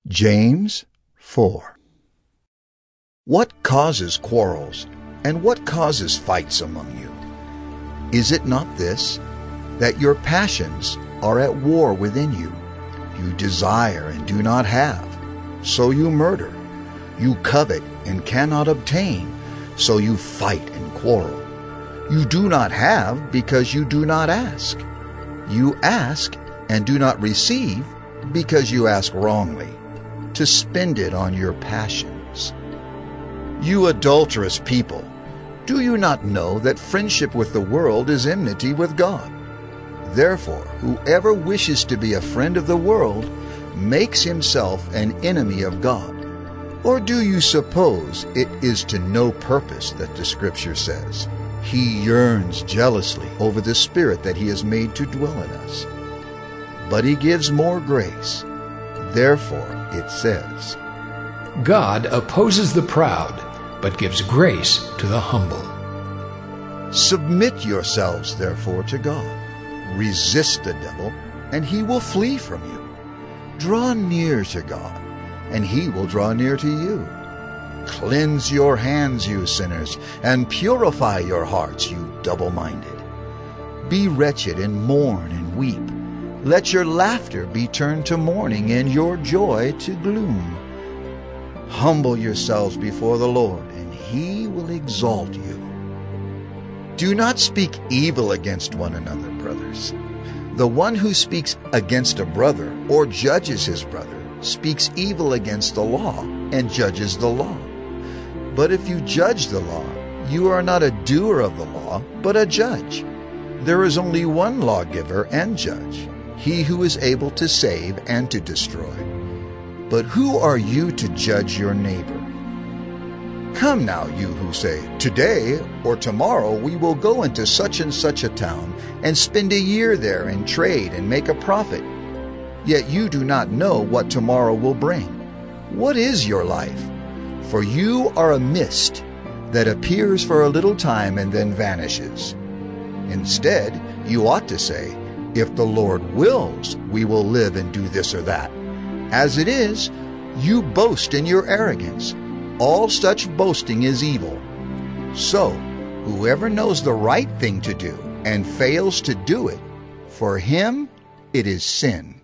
James 4. What causes quarrels, and what causes fights among you? Is it not this, that your passions are at war within you? You desire and do not have, so you murder. You covet and cannot obtain, so you fight and quarrel. You do not have because you do not ask. You ask and do not receive because you ask wrongly, to spend it on your passions. You adulterous people, do you not know that friendship with the world is enmity with God? Therefore, whoever wishes to be a friend of the world makes himself an enemy of God. Or do you suppose it is to no purpose that the Scripture says, He yearns jealously over the Spirit that He has made to dwell in us? But He gives more grace. Therefore, it says, God opposes the proud, but gives grace to the humble. Submit yourselves, therefore, to God. Resist the devil, and he will flee from you. Draw near to God, and he will draw near to you. Cleanse your hands, you sinners, and purify your hearts, you double-minded. Be wretched and mourn and weep. Let your laughter be turned to mourning and your joy to gloom. Humble yourselves before the Lord, and He will exalt you. Do not speak evil against one another, brothers. The one who speaks against a brother or judges his brother speaks evil against the law and judges the law. But if you judge the law, you are not a doer of the law, but a judge. There is only one lawgiver and judge, He who is able to save and to destroy. But who are you to judge your neighbor? Come now, you who say, Today or tomorrow we will go into such and such a town and spend a year there and trade and make a profit. Yet you do not know what tomorrow will bring. What is your life? For you are a mist that appears for a little time and then vanishes. Instead, you ought to say, If the Lord wills, we will live and do this or that. As it is, you boast in your arrogance. All such boasting is evil. So, whoever knows the right thing to do and fails to do it, for him it is sin.